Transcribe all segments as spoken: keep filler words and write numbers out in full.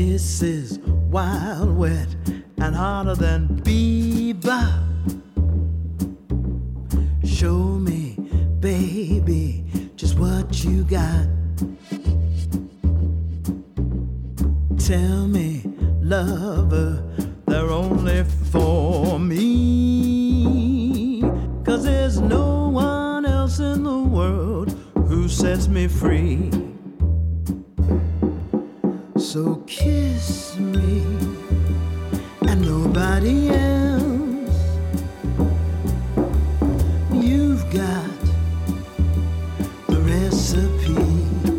Kisses wild, wet, and hotter than beaver. Show me, baby, just what you got. Tell me, lover, they're only for me. 'Cause there's no one else in the world who sets me free. So kiss me and nobody else. You've got the recipe.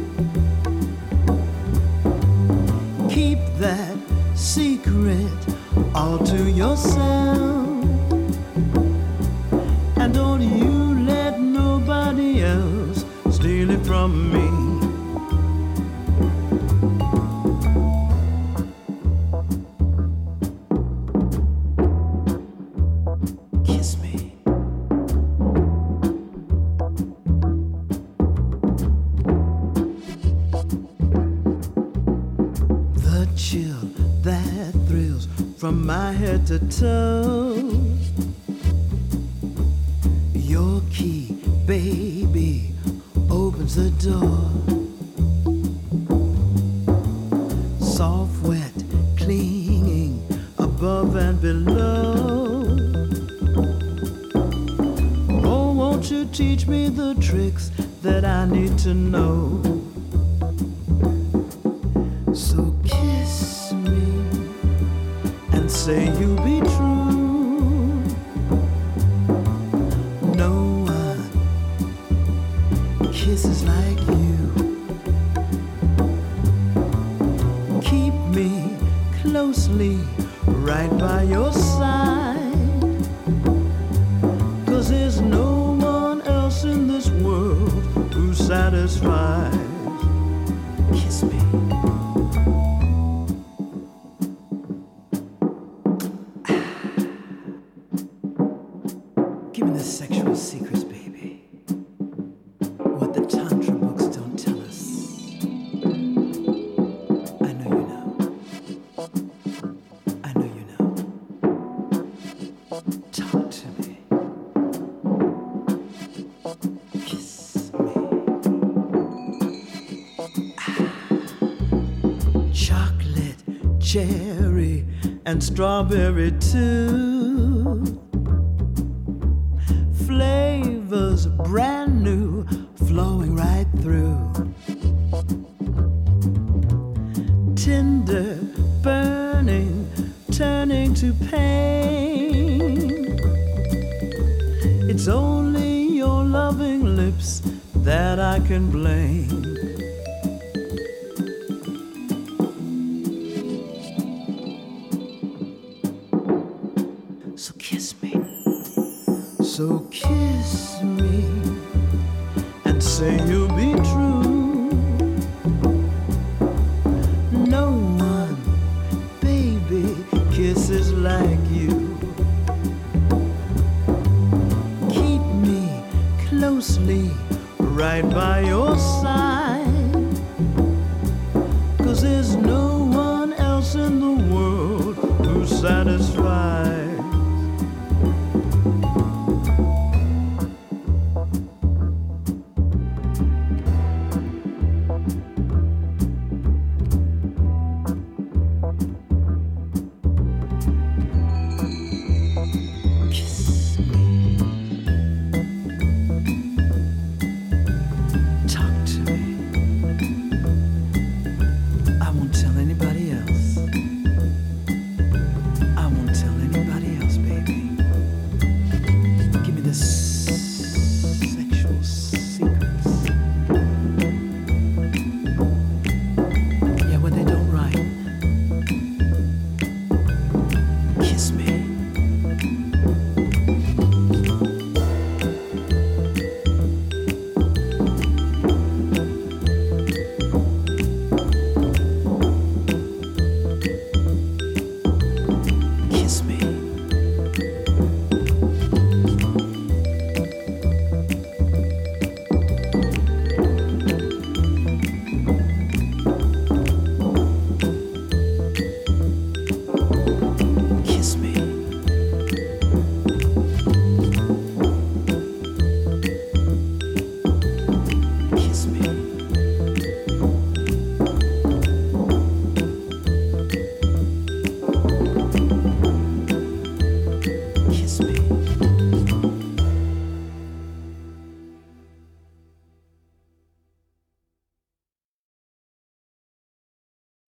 Keep that secret all to yourself, and don't you let nobody else steal it from me. From my head to toe, your key, baby, opens the door. Soft, wet, clinging above and below. Oh, won't you teach me the tricks that I need to know? So kiss me and say you'll be true. No one kisses like you. Keep me closely right by your side, 'cause there's no one else in this world who satisfies. Kiss me. Give me the sexual secrets, baby. What the Tantra books don't tell us. I know you know. I know you know. Talk to me. Kiss me. Ah. Chocolate, cherry, and strawberry too. Flavors brand new, flowing right through. Tender, burning, turning to pain. It's only your loving lips that I can blame. So kiss me. So kiss me and say you'll be true. No one, baby, kisses like you. Keep me closely right by your side.